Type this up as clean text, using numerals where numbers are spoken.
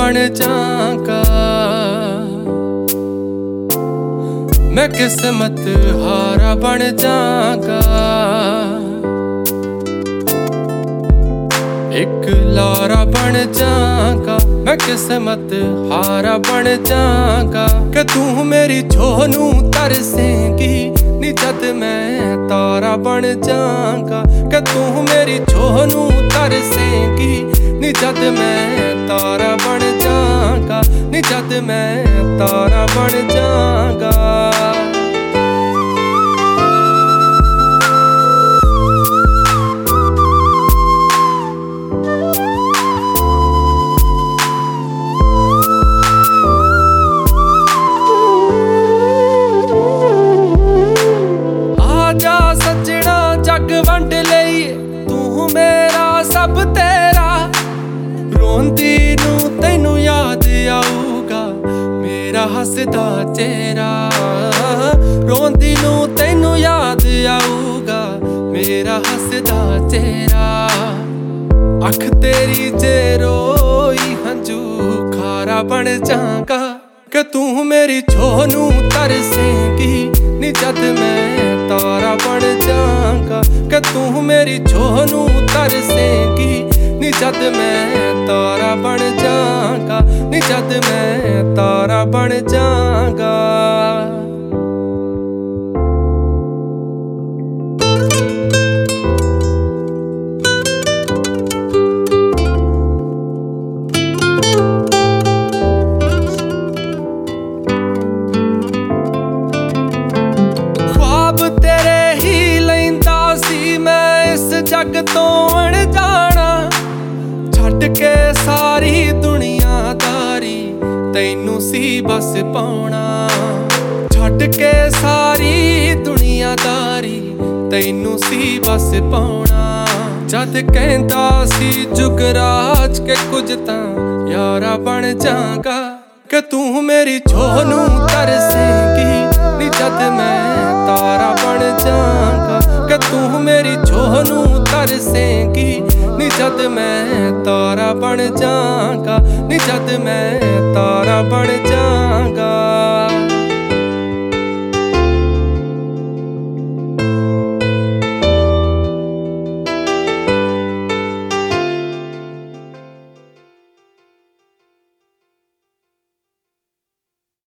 बन जाऊंगा। मैं किस्मत हारा बन जाऊंगा। एक लारा बन जाऊंगा। मैं किस्मत हारा बन जाऊंगा। कि तू मेरी छोह नू तरसेंगी नी जद मैं तारा बन जाऊंगा। कि तू मेरी छोह नू तरसेंगी नी जद मैं तारा बन जाऊंगा। नी जद मैं तारा बन जाऊंगा। जग वंड लईए तू मेरा सब तेरा। रोंदी नू तैनू याद आऊगा मेरा हसदा चेहरा। रोंदी नू तैनू याद आऊगा मेरा हसदा चेहरा। अख तेरी जे रोई हंजू खारा बन जाऊंगा। कि तू मेरी छोह नू तरसेंगी नी जद मैं तारा बन जाऊंगा। कि तू मेरी छोह नू तरसेंगी नी जद मैं तारा बन जाऊंगा। नी जद मैं तारा बन जाऊंगा। जग तो अनजाना छड्ड के सारी दुनियादारी तैनू सी बस पाउणा। छड्ड के सारी दुनियादारी तैनू सी बस पाउणा। जद कहंदा सी जुगराज के कुछ तां यारा बन जाऊंगा। कि तू मेरी छोह नू तरसेंगी नी जद मैं तारा बन जाऊंगा। कि तू मेरी छोह नू तरसेंगी नी जद मैं तारा बन जाऊंगा। नी जद मैं तारा बन